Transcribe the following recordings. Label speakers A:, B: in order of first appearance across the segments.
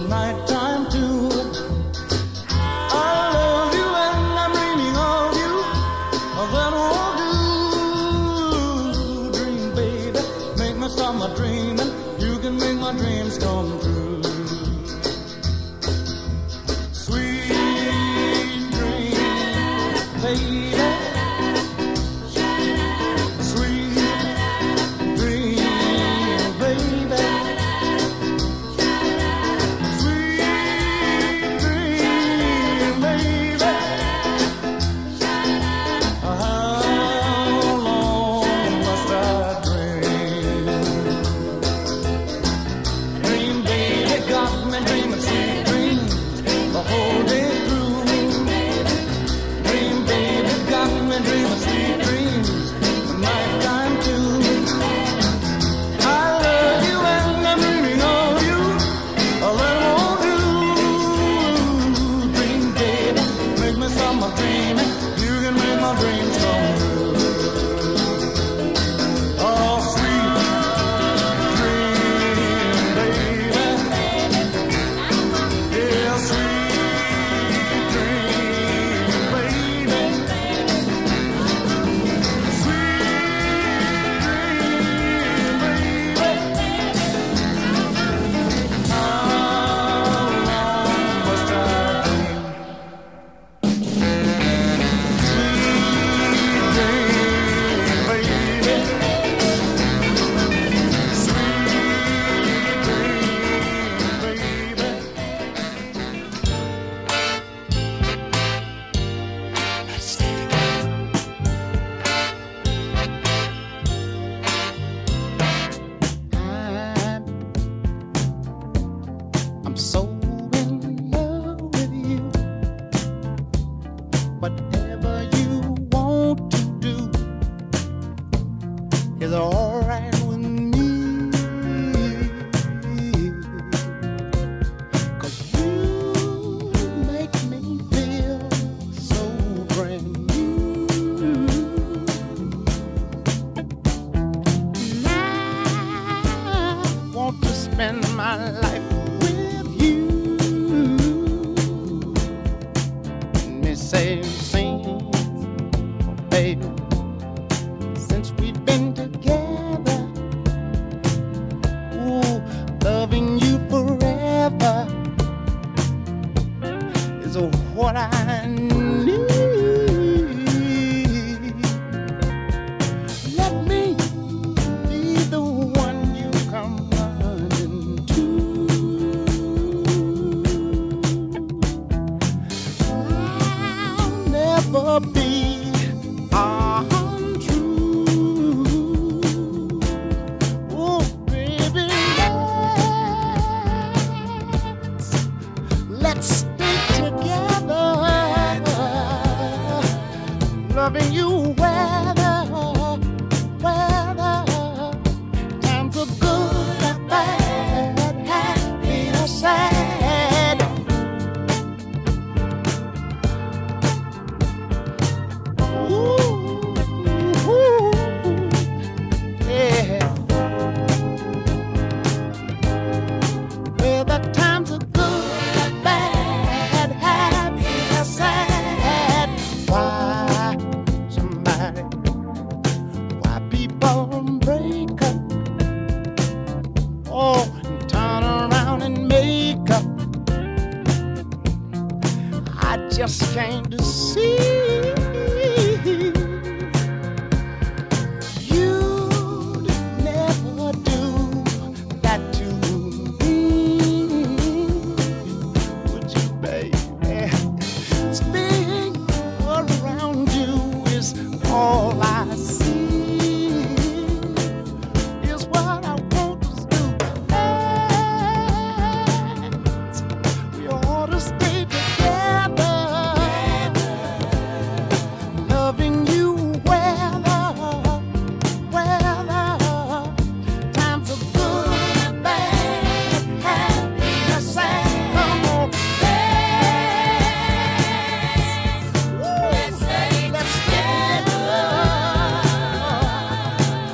A: nighttime too. I love you and I'm dreaming of you. That won't do. Dream, baby, make me stop my dreaming. You can make my dreams come true. Sweet dream, baby.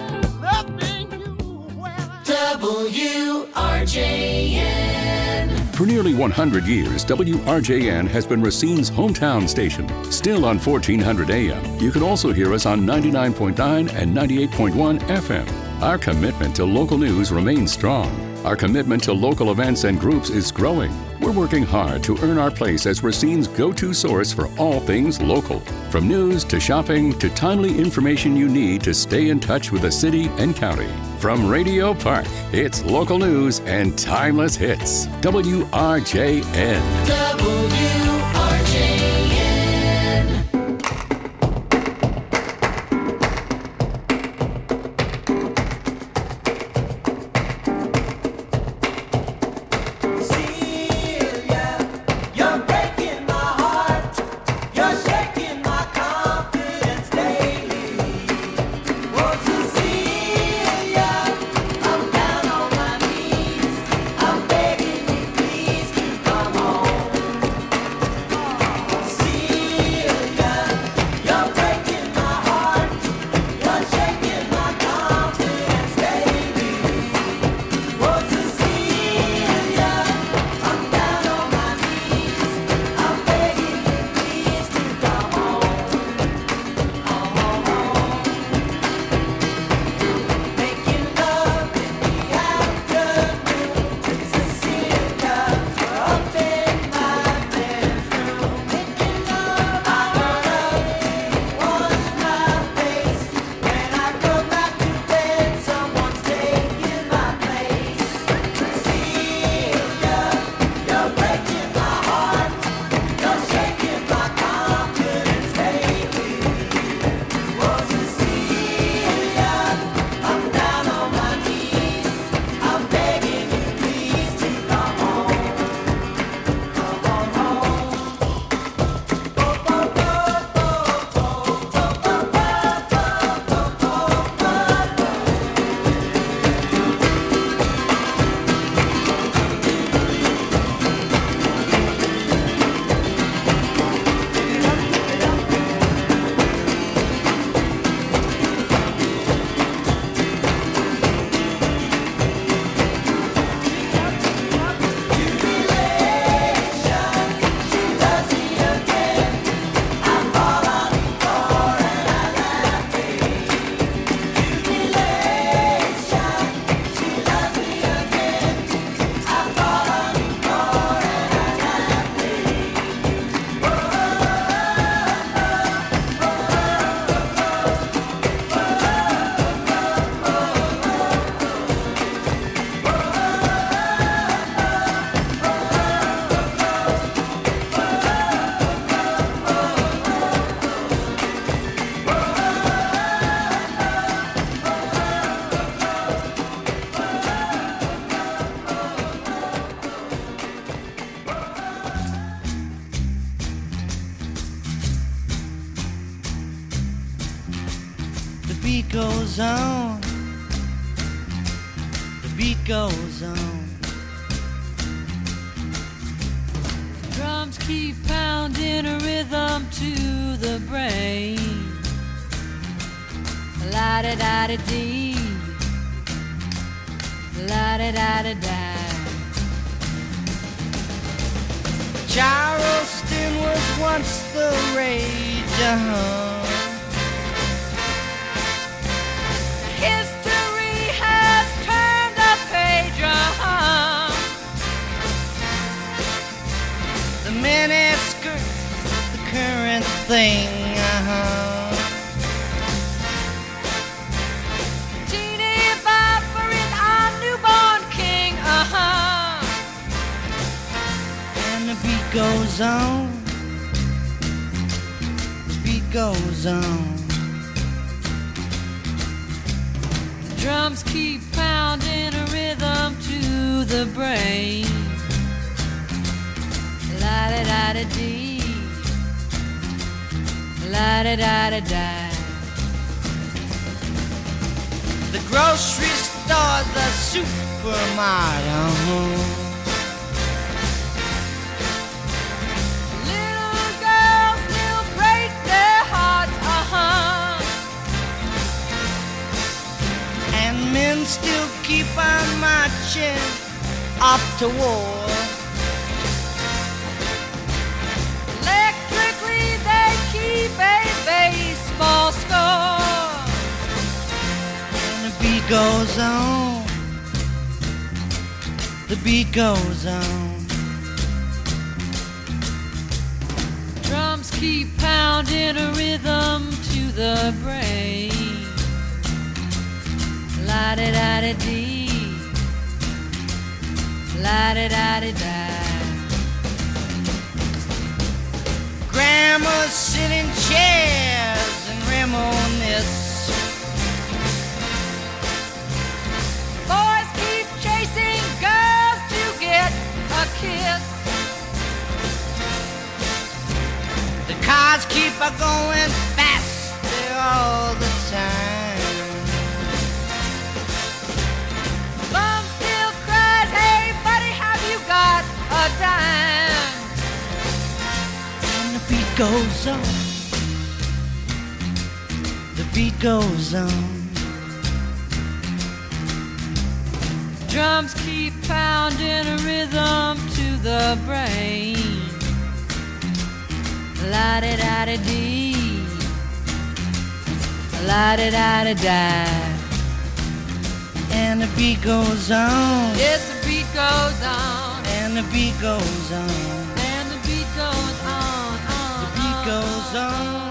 B: WRJN. For nearly 100 years, WRJN has been Racine's hometown station. Still on 1400 AM, you can also hear us on 99.9 and 98.1 FM. Our commitment to local news remains strong. Our commitment to local events and groups is growing. We're working hard to earn our place as Racine's go-to source for all things local. From news to shopping to timely information you need to stay in touch with the city and county. From Radio Park, it's local news and timeless hits. WRJN. WRJN.
A: beat goes on, the beat goes on. Drums keep pounding a rhythm to the brain. La-da-da-da-dee, la-da-da-da-da. Charleston was once the rage, History has turned a page, The miniskirt, the current thing, Teeny Bopper is our newborn king, And the beat goes on, the beat goes on. Drums keep pounding a rhythm to the brain. La-da-da-da-dee, la-da-da-da-da. The grocery store, the supermarket, Little girls will break their hearts, And men still keep on marching off to war. goes on. The beat goes on.
C: Drums keep pounding a rhythm to the brain. La-di-da-di-dee, la-di-da-di-da.
A: Grandmas sit in chairs and reminisce.
C: Boys keep chasing girls to get a kiss.
A: The cars keep going faster all the time.
C: Mom still cries, hey buddy, have you got a dime?
A: And the beat goes on. The beat goes on.
C: Drums keep pounding a rhythm to the brain. La-di-da-di-dee, la-di-da-di-da.
A: And the beat goes on.
C: Yes, the beat goes on.
A: And the beat goes on.
C: And the beat goes on.
A: The beat goes on.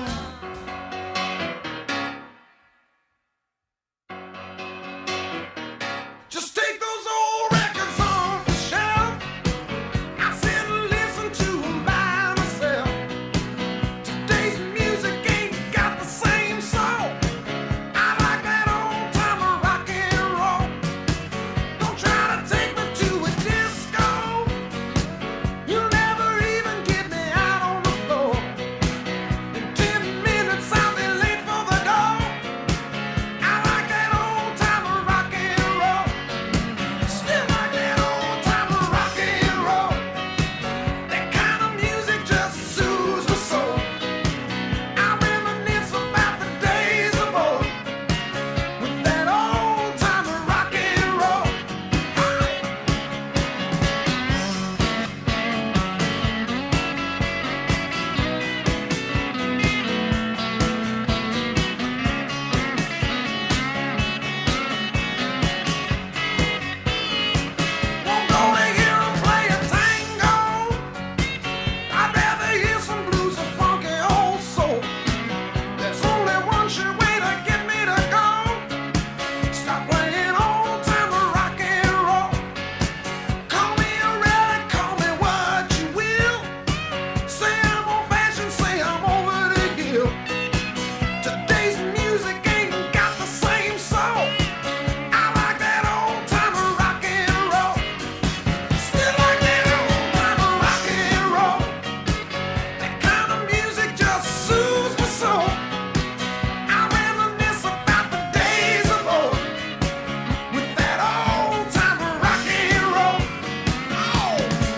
D: Just take those old records off the shelf. I sit and listen to them by myself. Today's music ain't got the same soul. I like that old time of rock and roll. Don't try to take me to a disco. You'll never even get me out on the floor. In 10 minutes I'll be late for the door. I like that old time of rock and roll. Still like that old time of rock and roll. That kind of music just soothes my soul. I reminisce about the days of old with that old time of rock and roll. Won't go to hear 'em play a tango. I'd rather hear some blues or funky old soul. There's only one sure way to get me to go. Stop playing old time of rock and roll. Call me a relic, call me what you will. Say I'm old fashioned, say I'm over the hill. Today's music ain't got the same soul. I like that old time of rock and roll. Still like that old time of rock and roll. That kind of music just soothes my soul. I reminisce about the days of old with that old time of rock and roll. Oh.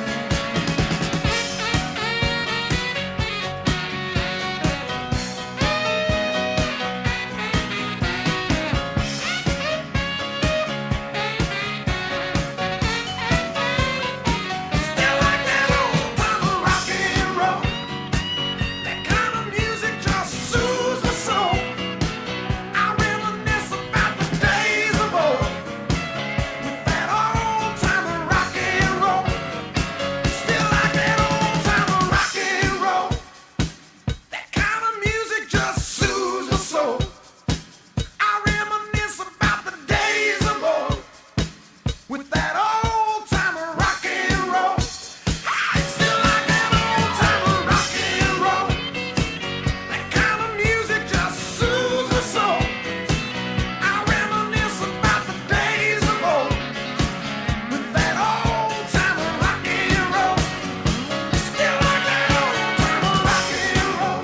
D: Still like that old time of rock and roll. That kind of music just soothes my soul. I reminisce about the days of old with that old time of rock and roll. Still like that old time of rock and roll. That kind of music just soothes my soul. I reminisce about the days of old with that old time of rock and roll. I still like that old time of rock and roll. That kind of music just soothes my soul. I reminisce about the days of old with that old time of rock and roll. Still like that old time of rock and roll.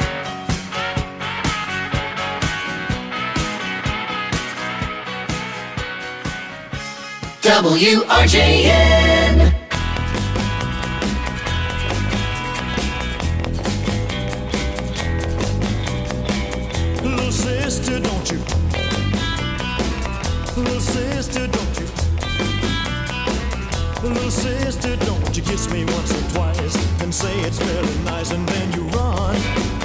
E: WRJN.
F: Little sister, don't you? Little sister, don't you? Little sister, don't you kiss me once or twice and say it's very nice and then you run.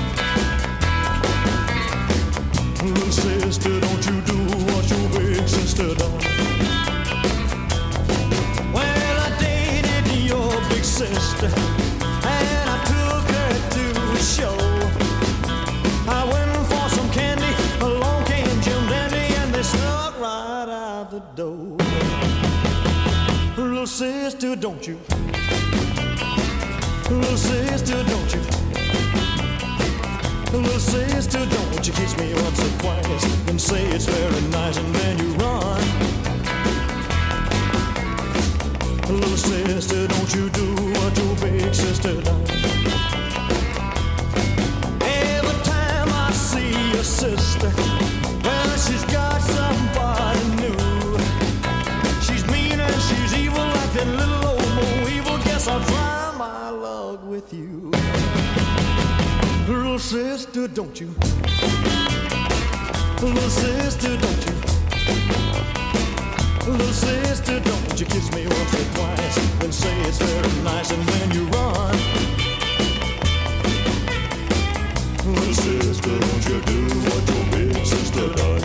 F: Little sister, don't you do what your big sister sister, darling. Well, I dated your big sister, and I took her to a show. I went for some candy, along came Jim Dandy, and they snuck right out the door. Little sister, don't you? Little sister, don't you? Little sister, don't you kiss me once or twice and say it's very nice and then you run. Little sister, don't you do what your big sister does. Every time I see your sister, well, she's got somebody new. She's mean and she's evil like that little old Mo Evil. Guess I'll try my luck with you. Little sister, don't you? Little sister, don't you? Little sister, don't you kiss me once or twice and say it's very nice and then you run. Little sister, don't you do what your big sister does.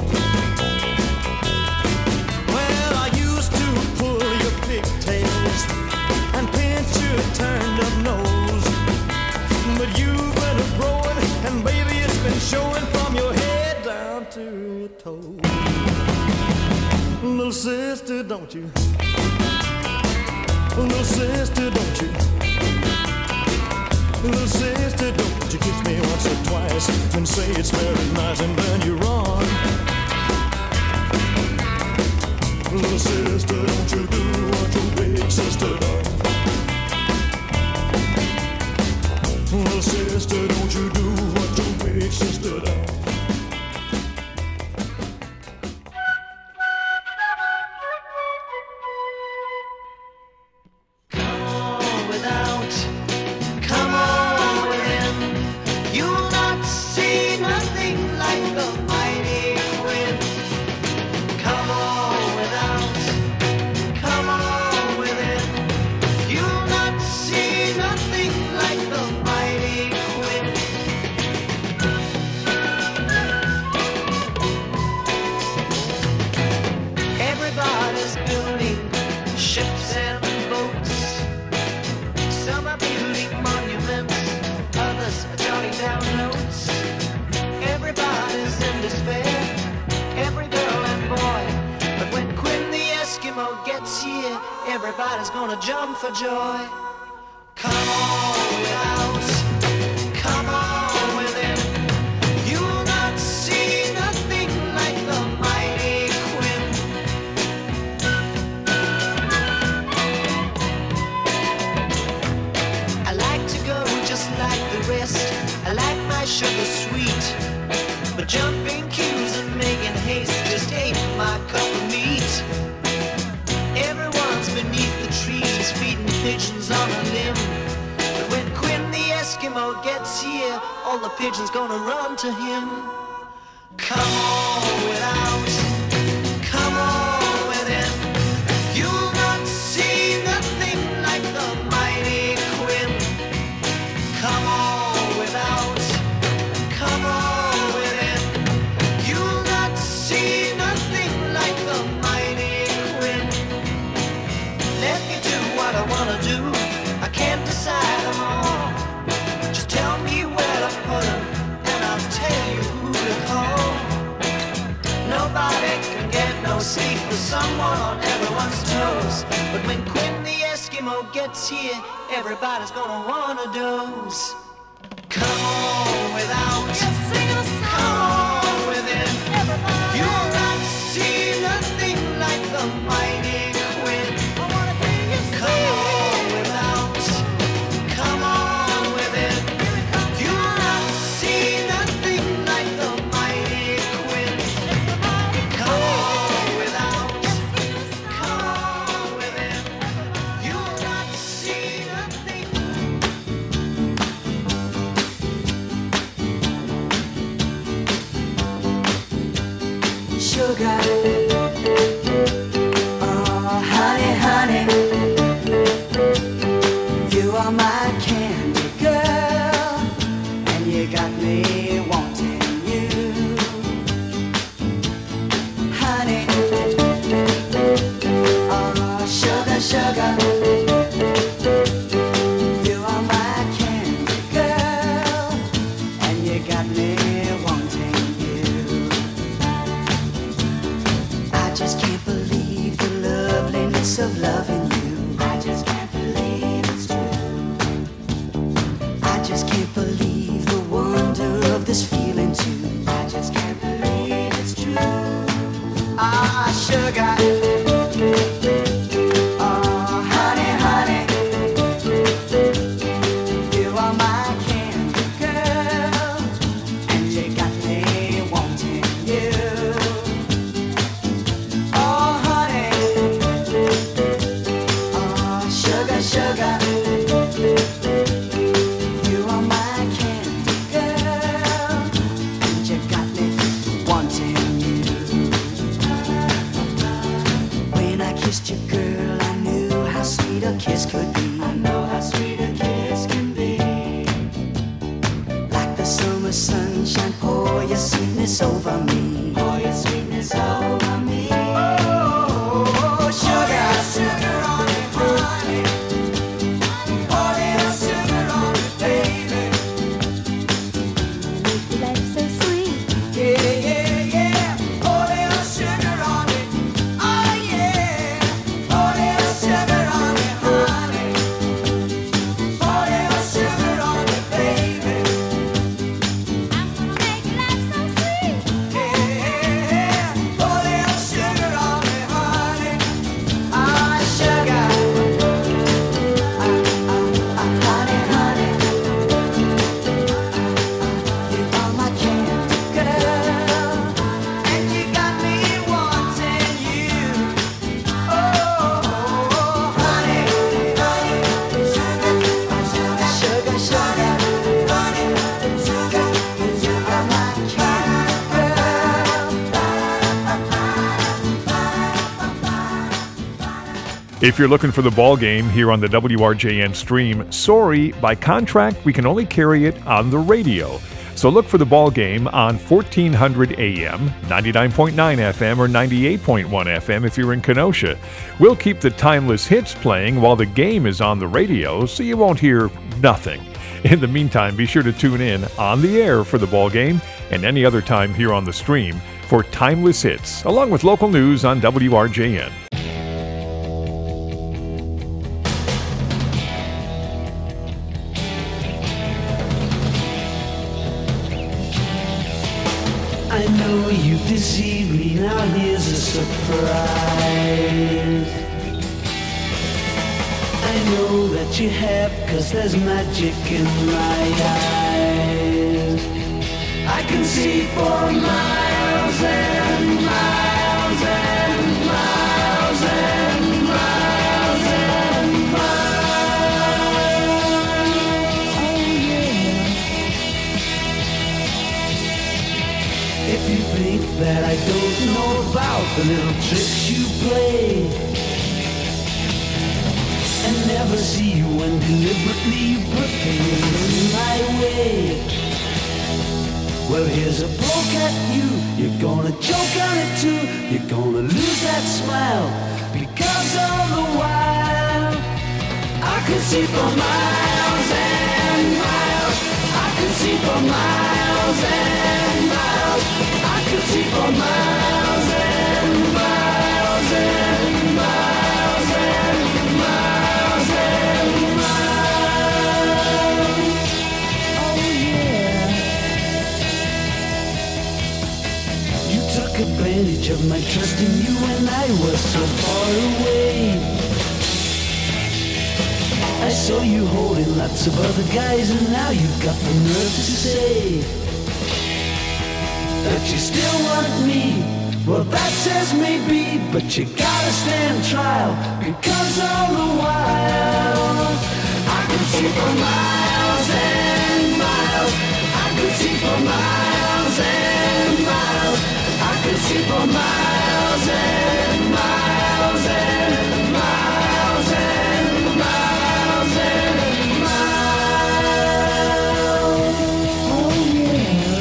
F: Well, I used to pull your pigtails and pinch your turned up nose, but you've been growing and baby it's been showing from your head down to your toes. Little sister, don't you? Little sister, don't you? Little sister, don't you kiss me once or twice and say it's very nice and then you run. Little sister, don't you do what your big sister does. Little sister, don't you do what your big sister does.
E: Everybody's gonna jump for joy. Come on without, come on within. You'll not see nothing like the mighty Quinn. I like to go just like the rest. I like my sugar sweet, but jumping queues and making haste just ain't my cup of meat. Beneath the trees, feeding pigeons on a limb. But when Quinn the Eskimo gets here, all the pigeons gonna run to him. Come on without, come on within. You'll not see nothing like the mighty Quinn. Come on without, come on within. You'll not see nothing like the mighty Quinn. Let me do what I wanna do. I can't decide them all. Just tell me where to put them, and I'll tell you who to call. Nobody can get no sleep with someone on everyone's toes. But when Quinn the Eskimo gets here, everybody's gonna wanna doze. Come on without, come on within. You'll not see nothing like the mighty Quinn. Come on without, come on within. You'll not see nothing like the mighty Quinn. Come on without, come on within. You'll not see nothing. sugar. Oh, honey, honey, you are my candy girl, and you got me wanting you. Oh, honey, oh, sugar, sugar, you are my candy girl, and you got me wanting you. When I kissed you, girl, I knew how sweet a kiss could be. I know how sweet a kiss can be. Like the summer sunshine, pour your sweetness over me. Pour your sweetness over me. Oh, sugar, sugar on it, honey. Pour little sugar on it, baby.
G: Life so sweet.
E: Yeah, yeah, yeah. Pour little sugar on it. Oh, yeah. Pour little sugar on it, honey. Pour little sugar on it, baby.
G: I'm gonna make life so sweet.
E: Yeah, pour little sugar on it, honey. Ah, sugar. Honey, honey. You are my candy girl, and you got me wanting you. Oh, honey, honey, sugar, sugar, honey, sugar, you are my candy girl.
H: If you're looking for the ball game here on the WRJN stream, sorry, by contract, we can only carry it on the radio. So look for the ball game on 1400 AM, 99.9 FM, or 98.1 FM if you're in Kenosha. We'll keep the timeless hits playing while the game is on the radio, so you won't hear nothing. In the meantime, be sure to tune in on the air for the ball game and any other time here on the stream for timeless hits, along with local news on WRJN.
E: I know you deceived me, now here's a surprise. I know that you have, 'cause there's magic in my eyes. I can see for miles and miles and miles and miles and miles. Oh yeah. If you think that I don't know about the little tricks you play, and never see you when deliberately you put things my way, well, here's a poke at you. You're gonna choke on it too. You're gonna lose that smile because all the while I could see for miles and miles. I could see for miles and miles. I could see for miles and miles and miles and miles and miles. Oh yeah. You took advantage of my trust in you when I was so far away. I saw you holding lots of other guys, and now you've got the nerve to say that you still want me. Well, that says maybe, but you gotta stand trial, because all the while I could see for miles and miles. I could see for miles and miles. I could see for miles and miles and miles and miles and miles. Oh yeah.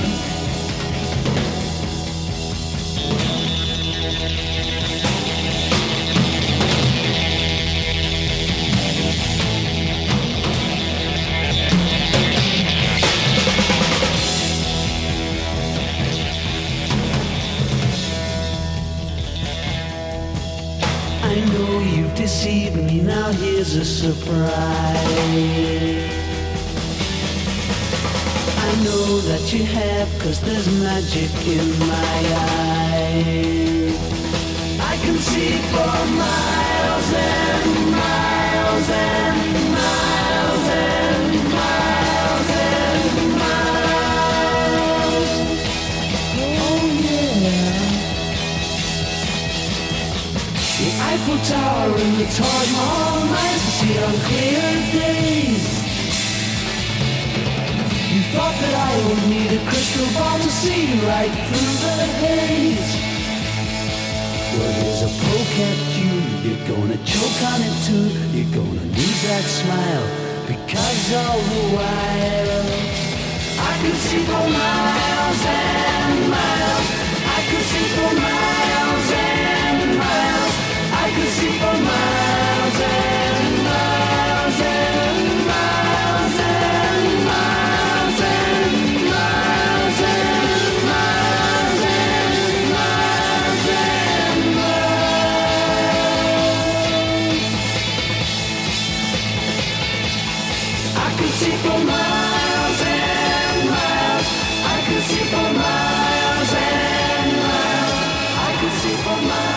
E: I know you've deceived me, now here's a surprise. I know that you have, 'cause there's magic in my eyes. I
A: can see for miles and miles and miles and miles and miles. Oh yeah. The Eiffel Tower and the Taj Mahal nights to see on clear days. You thought that I would need a crystal ball to see right through the haze. Well, here's a poke at you. You're gonna choke on it too. You're gonna lose that smile. Because all the while I could see for miles and miles. I could see for miles and miles. I could see for miles and miles and miles and miles and miles and miles and miles and miles. I could see for miles and miles. I could see for miles and miles. I could see for miles and miles.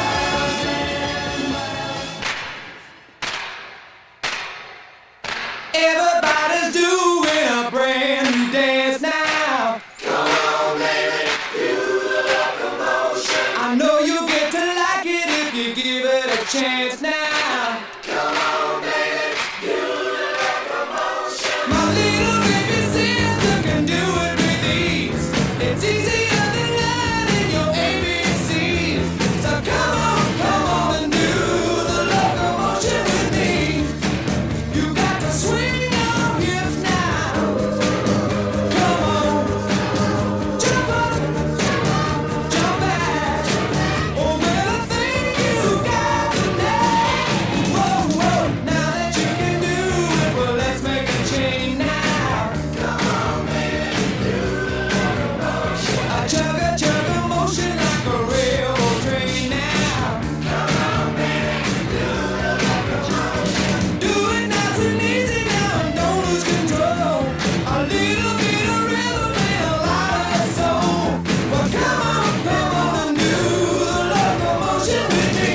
F: Everybody's doing a brand new dance now.
D: Come on, baby, do the locomotion.
F: I know you'll get to like it if you give it a chance now.
D: Come on, baby, do the locomotion.
F: My little baby sister can do it with ease. It's easier than learning your ABCs. So come on and do the locomotion with me. You got to swing your hips now. Come on, jump up, jump back. Oh, little thing you got today. Whoa, whoa, now that you can do it, well, let's make a change now.
D: Come on, baby, do the locomotion.
F: I chug a motion like a railroad train now.
D: Come on, baby, do the locomotion.
F: Do it nice and easy now and don't lose control. A little bit of rhythm and a lot of soul. Well, come on and do the locomotion with me.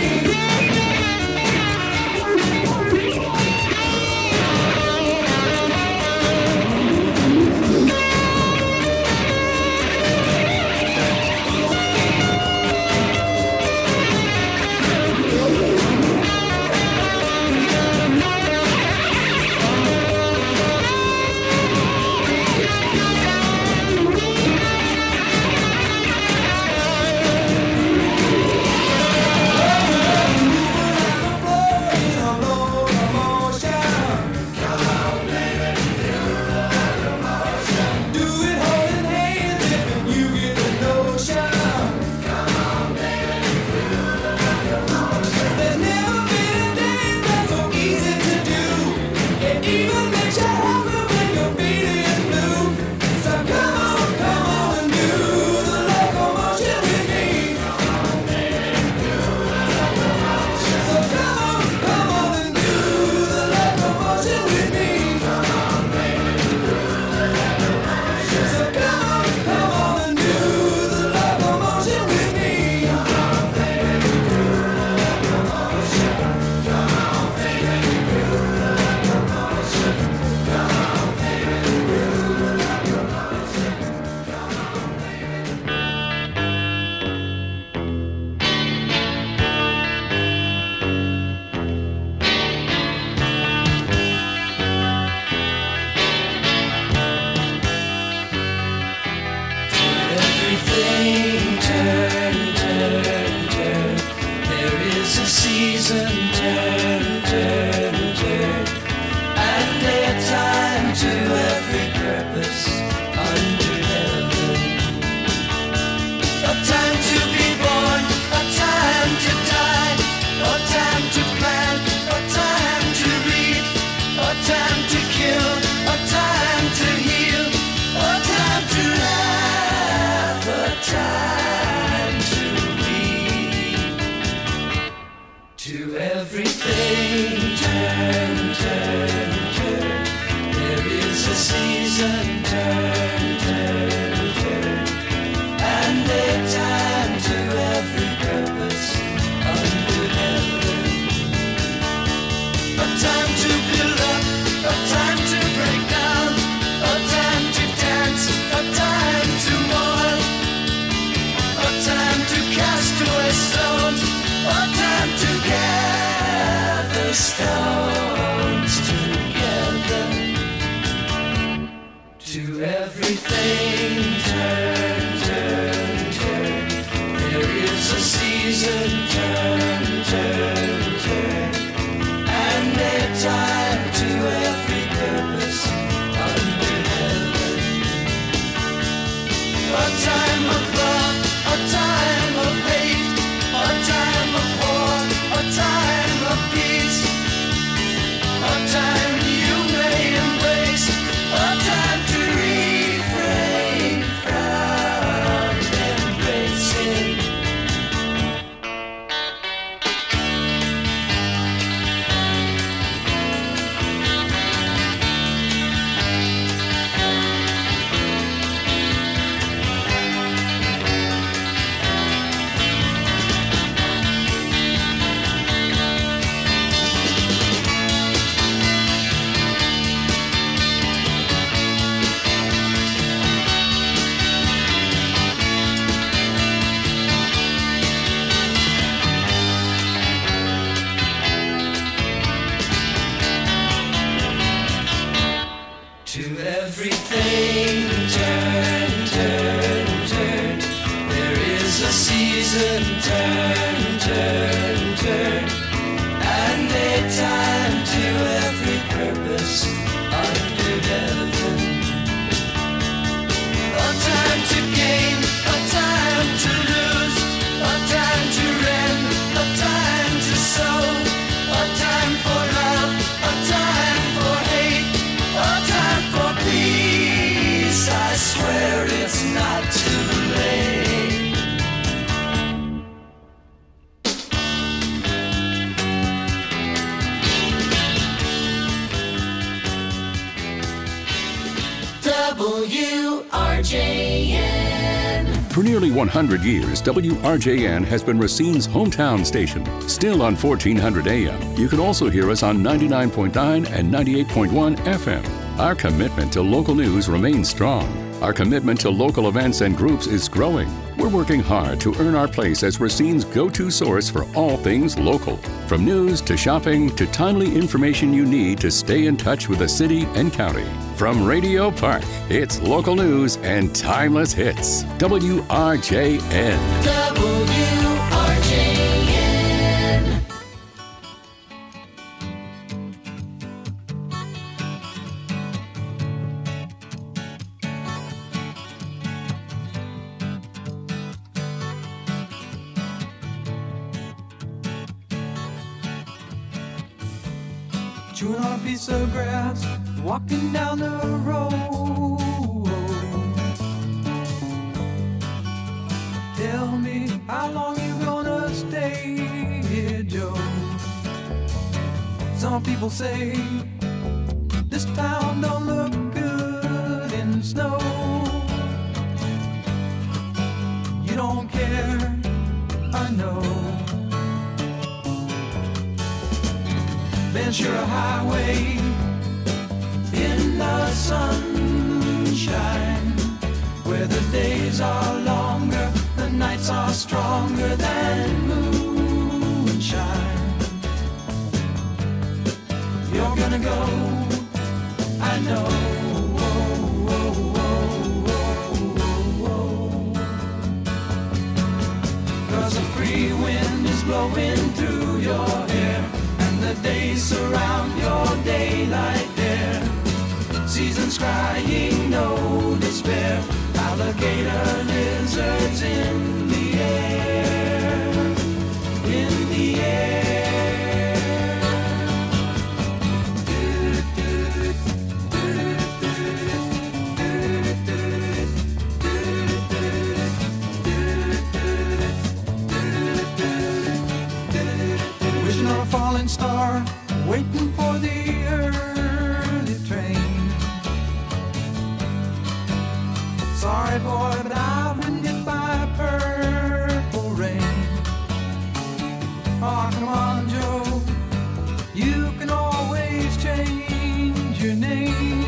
B: For nearly 100 years, WRJN has been Racine's hometown station. Still on 1400 AM, you can also hear us on 99.9 and 98.1 FM. Our commitment to local news remains strong. Our commitment to local events and groups is growing. We're working hard to earn our place as Racine's go-to source for all things local. From news to shopping to timely information you need to stay in touch with the city and county. From Radio Park, it's local news and timeless hits. WRJN.
A: WRJN.
F: Chewing on a piece of grass, walking down the road. Tell me, how long you gonna stay here, Joe? Some people say this town don't look good in snow. You don't care, I know. Ventura Highway in the sunshine, where the days are longer, the nights are stronger than moonshine. You're gonna go, I know. Cause a free wind is blowing through your hair, the days surround your daylight there. Seasons crying, no despair. Alligator lizards in the air, in the air. Wishing on a falling star, waiting for the early train. Sorry boy, but I've been hit by purple rain. Oh, come on, Joe, you can always change your name.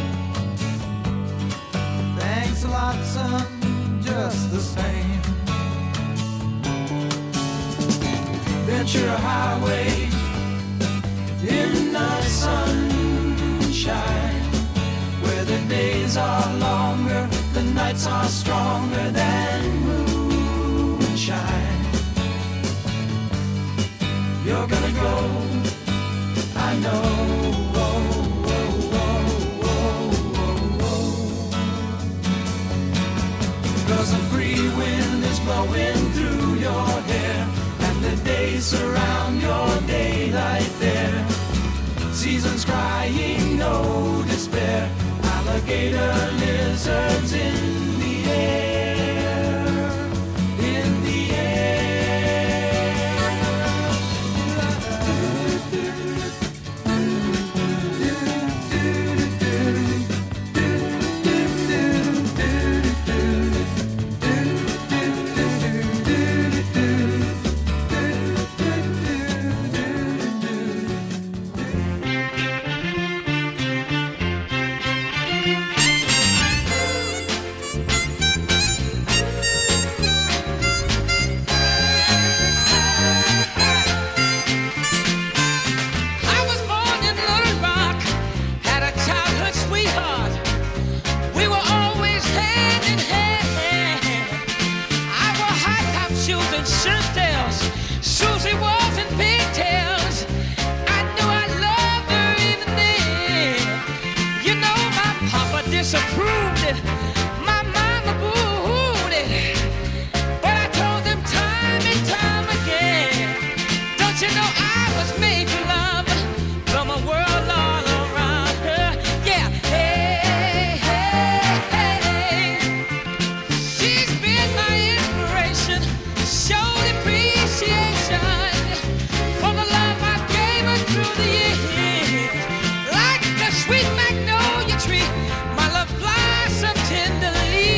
F: Thanks a lot, son, just the same. Ventura Highway in the sunshine, where the days are longer, the nights are stronger than moonshine. You're gonna go, I know. Cause a free wind is blowing through your hair, the days surround your daylight there. Seasons crying, no despair. Alligator lizards in the air, in the
I: disapproved it. My mama booed it. But I told them time and time again, don't you know I was made to love from a world all around her. Yeah, hey, hey, hey. She's been my inspiration, showed appreciation for the love I gave her through the years. Like a sweet magnolia tree, my love blossomed tenderly.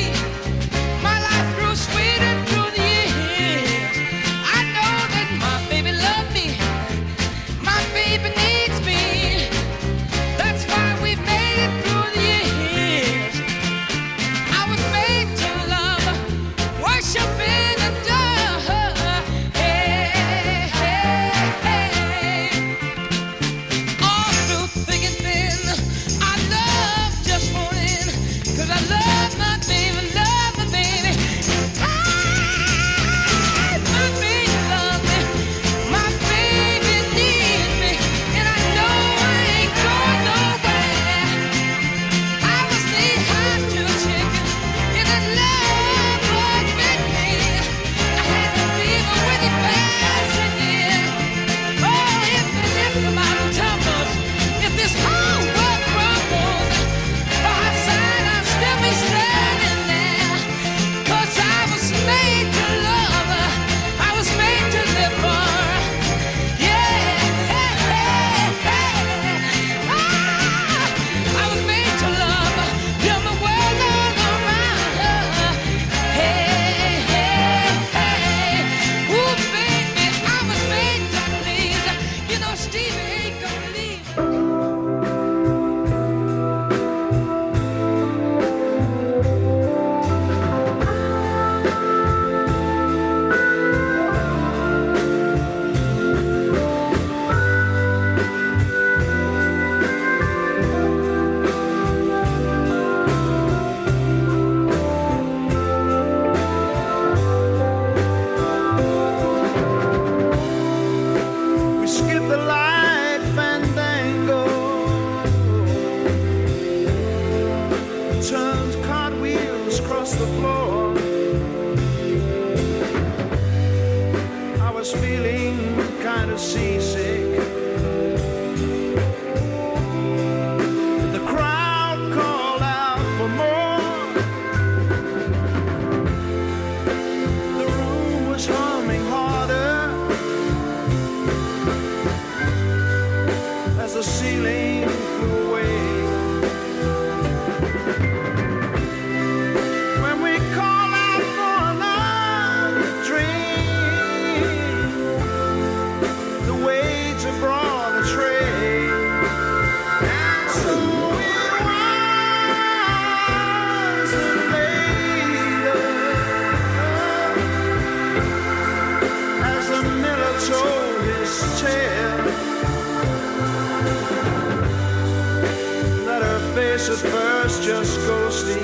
J: face at first just ghostly.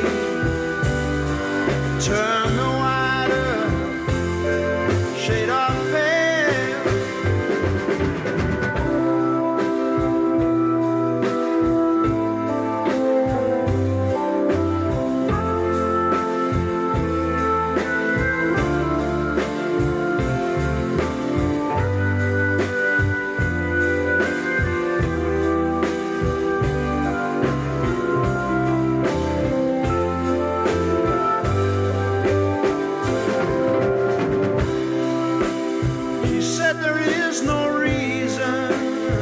J: Turn the wider shade of pale. He said there is no reason,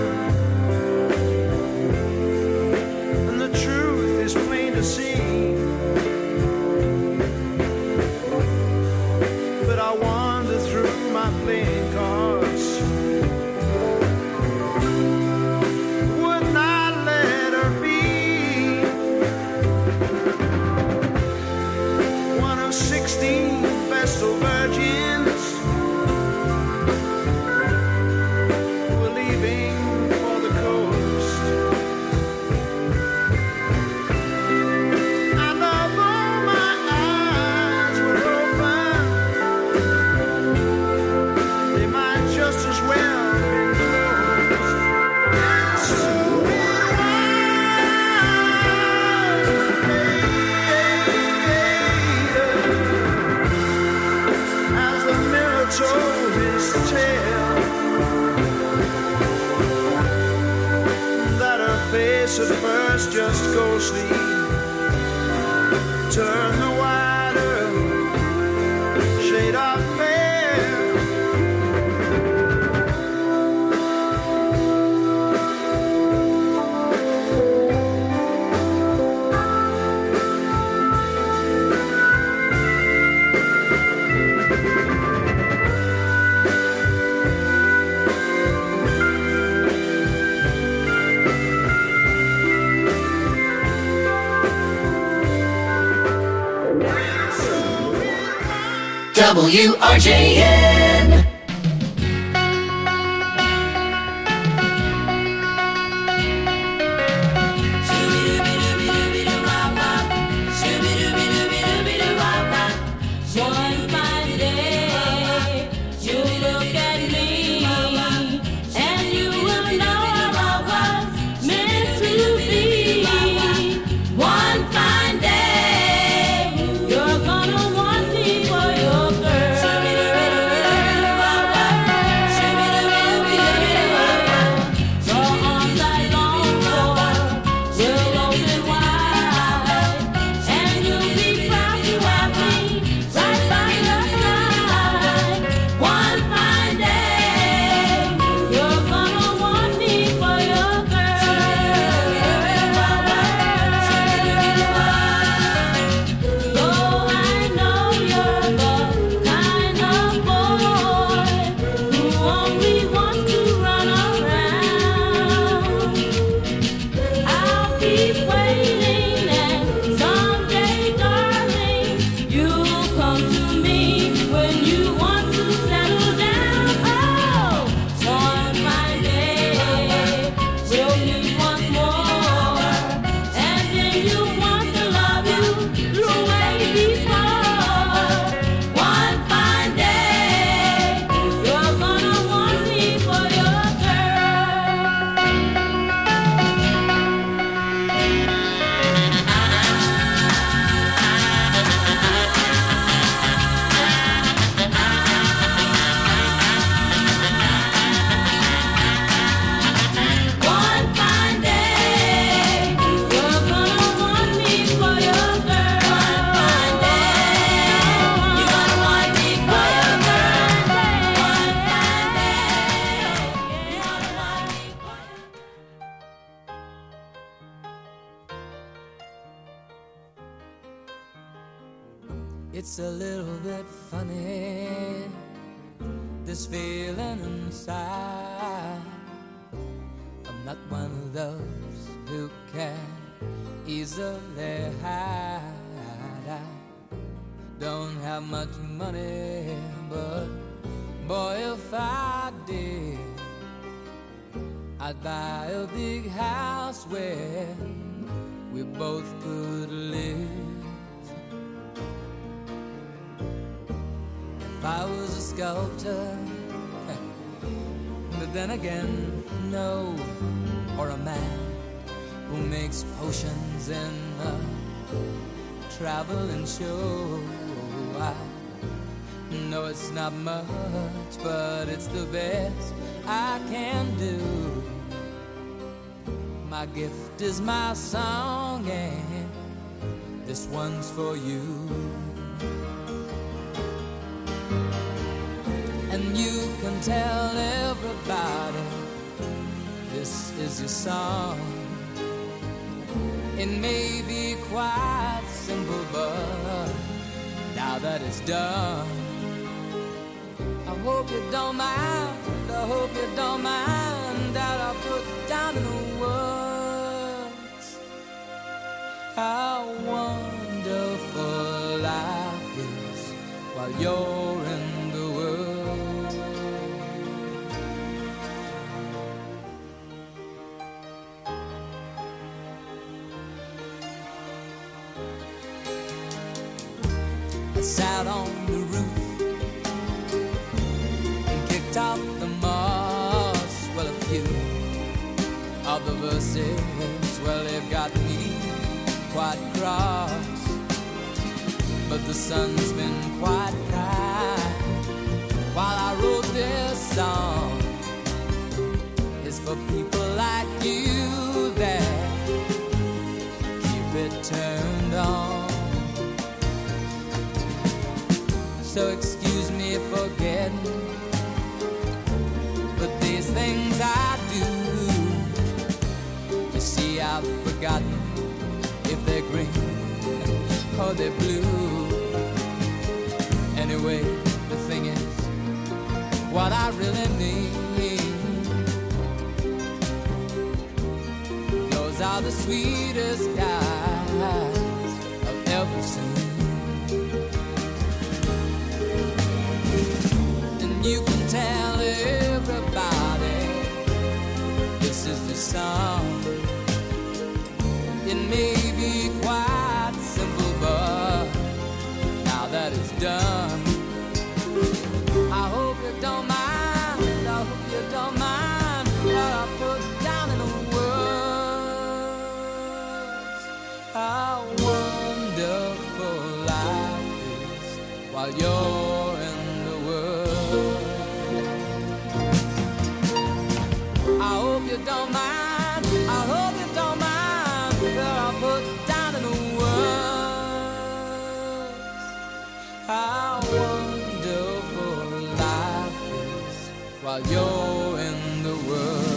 J: and the truth is plain to see. But I wander through my playing cards, would not let her be one of 16 Vestal virgins who were leaving for the coast. And although my eyes were open, they might just as well be closed. And so it was as the mirror told his tale, that her face at first just ghostly. Turn the wider shade of pale.
K: WRJN.
L: One fine day, you look at me, and you will know I was meant to be. One fine day, you're gonna want me for your girl. Your arms I long for will open wide, and you'll be proud to have me right by your side. One fine day, you're gonna want me for your girl. Though I know you're the kind of boy who only wants to run around, I'll keep waiting, and someday, darling, you'll come to me when you want to settle down. Oh, one fine day, we'll meet once more, and then you want to love you through way before. One fine day, you're gonna want me for your girl. One fine day, you're gonna want me for your girl. One fine day, you're gonna want me for your girl. One fine day, you're gonna want me for your
M: It's a little bit funny, this feeling inside. I'm not one of those who can easily hide. I don't have much money, but boy, if I did, I'd buy a big house where we both could live. If I was a sculptor, but then again, no, or a man who makes potions in a traveling show. I know it's not much, but it's the best I can do. My gift is my song, and this one's for you. And you can tell everybody this is your song. It may be quite simple, but now that it's done, I hope you don't mind, I hope you don't mind that I put down in the words how wonderful life is while you're in the world. I sat on the roof and kicked out the moss. Well, a few of the verses, well, they've got me quite cross. But the sun's been quite kind while I wrote this song. It's for people like you that keep it turned on. So excuse me for getting, but these things I do, you see I've forgotten if they're green or they're blue. Anyway, the thing is, what I really mean, those are the sweetest guys I've ever seen. You can tell everybody this is the song. It may be quite simple, but now that it's done, I hope you don't mind, I hope you don't mind what I put down in the words. How wonderful life is while you're in the world. I hope you don't mind, I hope you don't mind that I put down in the words how wonderful life is while you're in the world.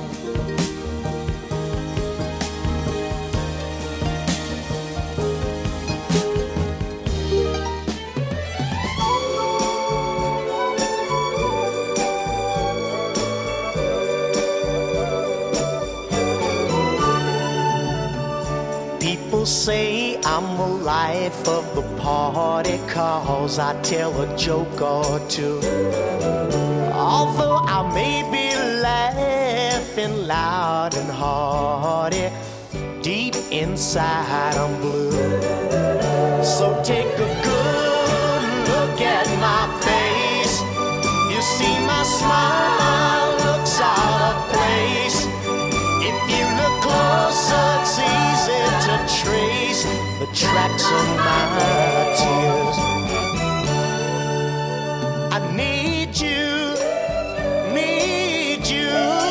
K: People say I'm the life of the party 'cause I tell a joke or two. Although I may be laughing loud and hearty, deep inside I'm blue. So take a good look at my face. You see my smile looks out of place. If you look closer, it's easy to trace the tracks of my tears. I need you, need you.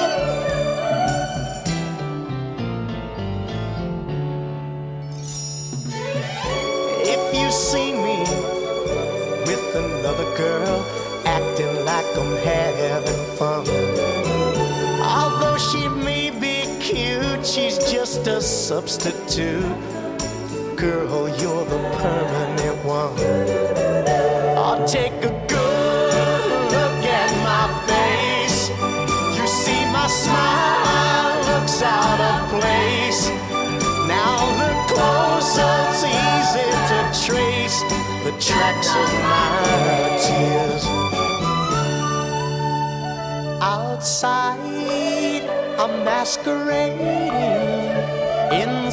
K: If you see me with another girl, acting like I'm having fun, although she may be cute, she's just a substitute. Girl, you're the permanent one. I'll take a good look at my face. You see my smile looks out of place. Now look closer, it's easy to trace the tracks of my tears. Outside, I'm masquerading.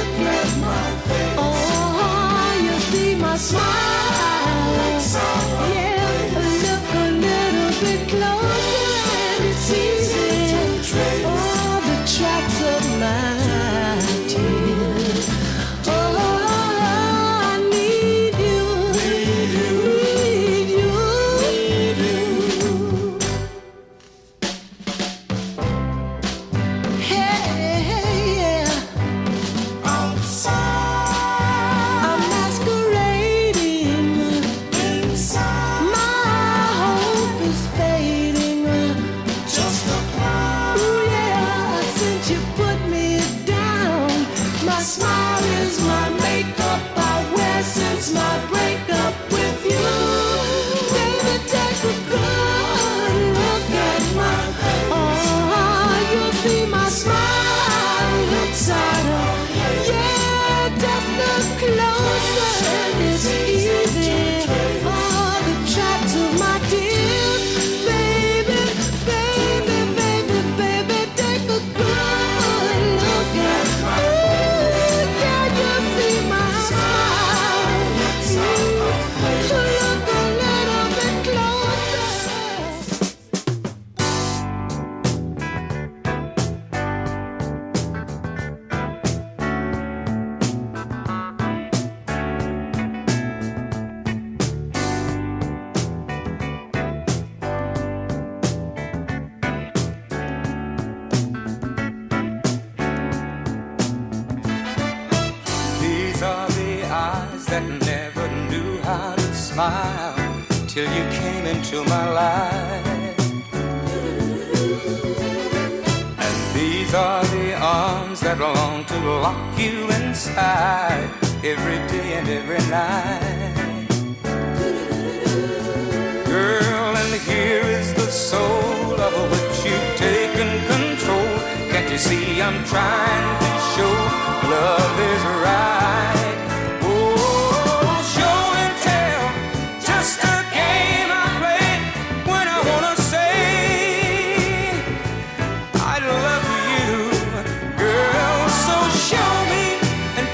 N: smile till you came into my life. And these are the arms that long to lock you inside every day and every night. Girl, and here is the soul of which you've taken control. Can't you see I'm trying to show love is real?